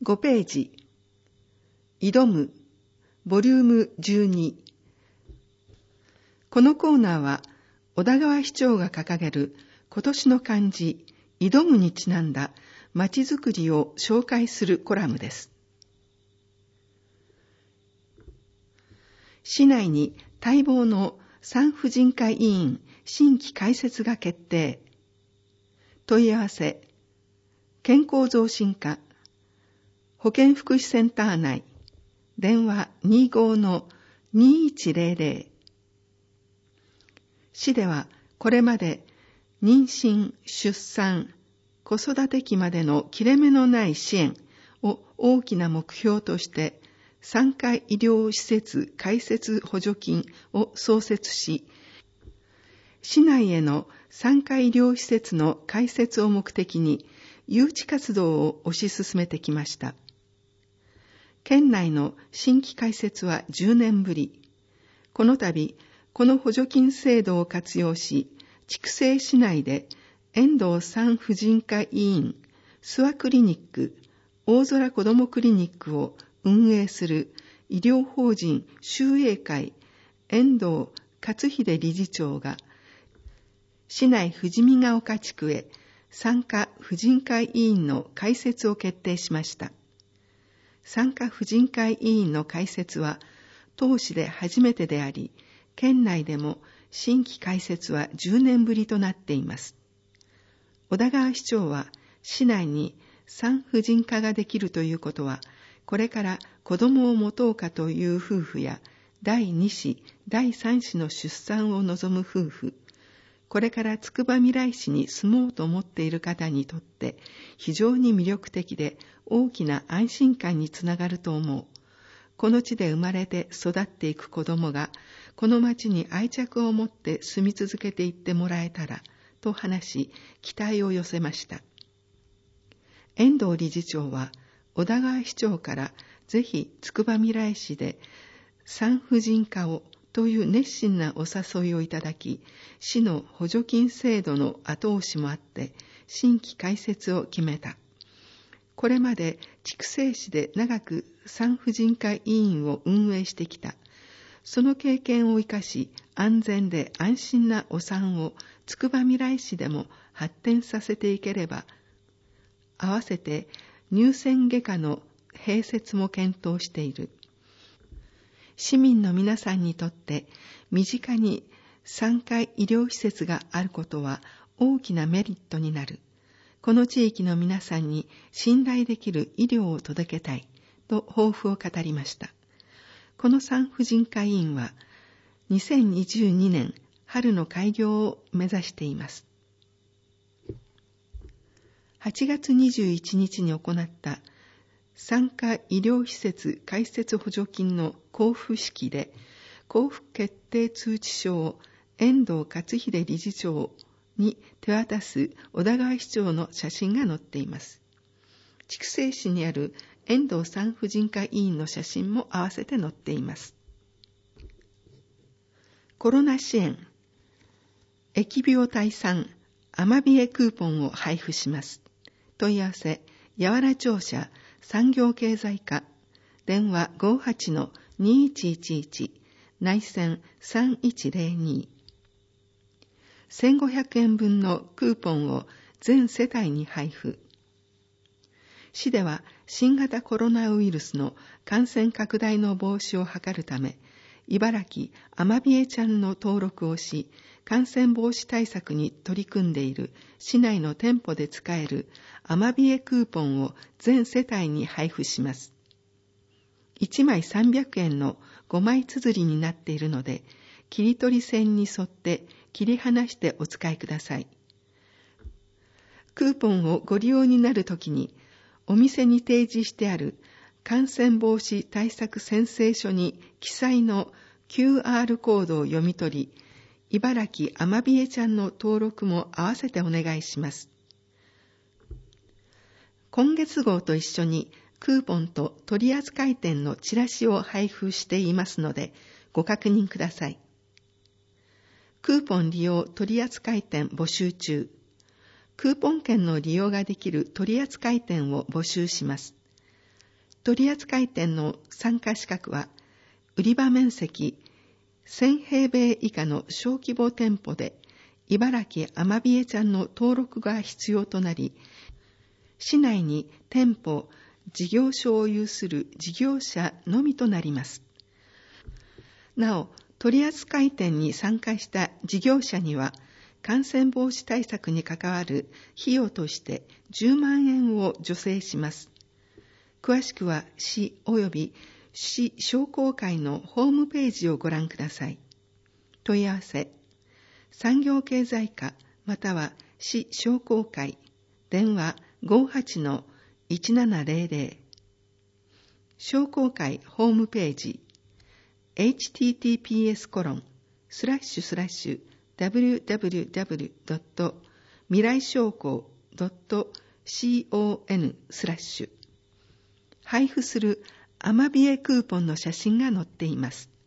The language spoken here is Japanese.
5ページ、挑む、ボリューム12。このコーナーは、小田川市長が掲げる今年の漢字、挑むにちなんだまちづくりを紹介するコラムです。市内に待望の産婦人科医院新規開設が決定。問い合わせ、健康増進課、保健福祉センター内、電話25-2100。市ではこれまで妊娠、出産、子育て期までの切れ目のない支援を大きな目標として産科医療施設開設補助金を創設し、市内への産科医療施設の開設を目的に誘致活動を推し進めてきました。県内の新規開設は10年ぶり。この度、この補助金制度を活用し、筑西市内で遠藤産婦人科医院、諏訪クリニック、大空子どもクリニックを運営する医療法人秀英会遠藤勝秀理事長が、市内富士見ヶ丘地区へ産科婦人科医院の開設を決定しました。産科婦人科医院の開設は当市で初めてであり、県内でも新規開設は10年ぶりとなっています。小田川市長は、市内に産婦人科ができるということは、これから子供を持とうかという夫婦や、第2子、第3子の出産を望む夫婦、これからつくばみらい市に住もうと思っている方にとって非常に魅力的で大きな安心感につながると思う。この地で生まれて育っていく子供がこの町に愛着を持って住み続けていってもらえたらと話し、期待を寄せました。遠藤理事長は小田川市長からぜひつくばみらい市で産婦人科をという熱心なお誘いをいただき、市の補助金制度の後押しもあって新規開設を決めた。これまで筑西市で長く産婦人科医院を運営してきた。その経験を生かし、安全で安心なお産をつくばみらい市でも発展させていければ、合わせて乳腺外科の併設も検討している。市民の皆さんにとって身近に産科医療施設があることは大きなメリットになる。この地域の皆さんに信頼できる医療を届けたいと抱負を語りました。この産婦人科医院は2022年春の開業を目指しています。8月21日に行った産科医療施設開設補助金の交付式で、交付決定通知書を遠藤勝秀理事長に手渡す小田川市長の写真が載っています。筑西市にある遠藤産婦人科医院の写真も合わせて載っています。コロナ支援、疫病退散アマビエクーポンを配布します。問い合わせ、八原庁舎産業経済課、電話 58-2111 内線3102。1500円分のクーポンを全世帯に配布。市では新型コロナウイルスの感染拡大の防止を図るため、茨城アマビエちゃんの登録をし、感染防止対策に取り組んでいる市内の店舗で使えるアマビエクーポンを全世帯に配布します。1枚300円の5枚綴りになっているので、切り取り線に沿って切り離してお使いください。クーポンをご利用になるときに、お店に提示してある感染防止対策宣誓書に記載の QR コードを読み取り、茨城アマビエちゃんの登録も合わせてお願いします。今月号と一緒にクーポンと取扱店のチラシを配布していますので、ご確認ください。クーポン利用取扱店募集中。クーポン券の利用ができる取扱店を募集します。 取扱店の参加資格は、売り場面積1000平米以下の小規模店舗で、茨城アマビエちゃんの登録が必要となり、市内に店舗、事業所を有する事業者のみとなります。なお、取扱店に参加した事業者には、感染防止対策に関わる費用として10万円を助成します。詳しくは市及び市商工会のホームページをご覧ください。問い合わせ、産業経済課または市商工会、電話 58-1700。商工会ホームページ、https://www. 未来商工 .con/ 配布するアマビエクーポンの写真が載っています。